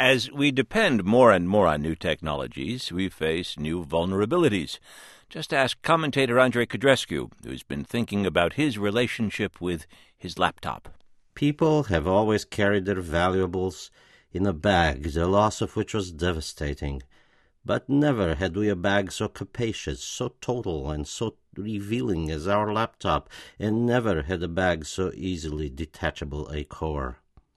As we depend more and more on new technologies, we face new vulnerabilities. Just ask commentator Andrei Codrescu, who's been thinking about his relationship with his laptop. People have always carried their valuables in a bag, the loss of which was devastating. But never had we a bag so capacious, so total, and so revealing as our laptop, and never had a bag so easily detachable a core.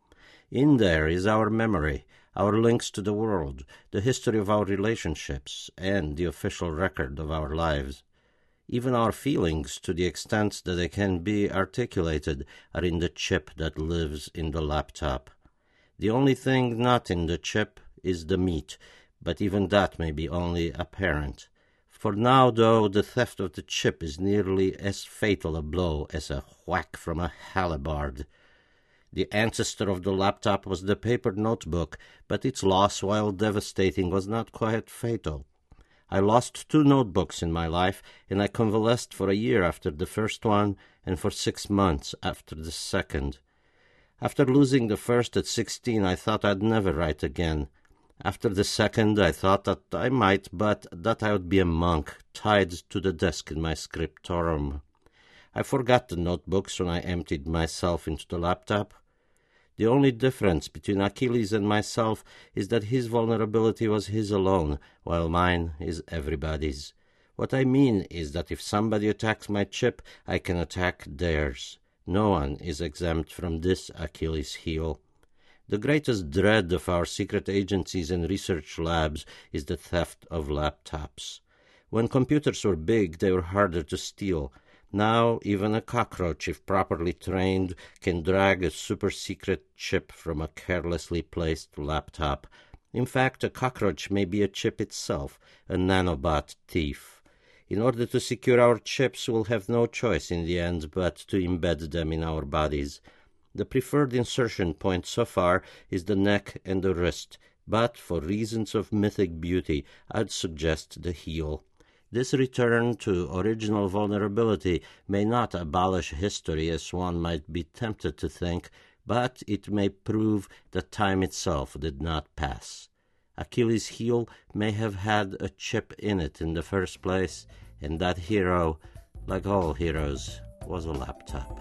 In there is our memory, our links to the world, the history of our relationships, and the official record of our lives. Even our feelings, to the extent that they can be articulated, are in the chip that lives in the laptop. The only thing not in the chip is the meat, but even that may be only apparent. For now, though, the theft of the chip is nearly as fatal a blow as a whack from a halberd. The ancestor of the laptop was the paper notebook, but its loss, while devastating, was not quite fatal. I lost 2 notebooks in my life, and I convalesced for a year after the first one and for 6 months after the second. After losing the first at 16, I thought I'd never write again. After the second, I thought that I might, but that I would be a monk, tied to the desk in my scriptorium. I forgot the notebooks when I emptied myself into the laptop. The only difference between Achilles and myself is that his vulnerability was his alone, while mine is everybody's. What I mean is that if somebody attacks my chip, I can attack theirs. No one is exempt from this Achilles heel. The greatest dread of our secret agencies and research labs is the theft of laptops. When computers were big, they were harder to steal. Now, even a cockroach, if properly trained, can drag a super-secret chip from a carelessly placed laptop. In fact, a cockroach may be a chip itself, a nanobot thief. In order to secure our chips, we'll have no choice in the end but to embed them in our bodies. The preferred insertion point so far is the neck and the wrist, but for reasons of mythic beauty, I'd suggest the heel. This return to original vulnerability may not abolish history as one might be tempted to think, but it may prove that time itself did not pass. Achilles' heel may have had a chip in it in the first place, and that hero, like all heroes, was a laptop.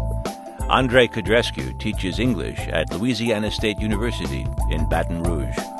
Andrei Codrescu teaches English at Louisiana State University in Baton Rouge.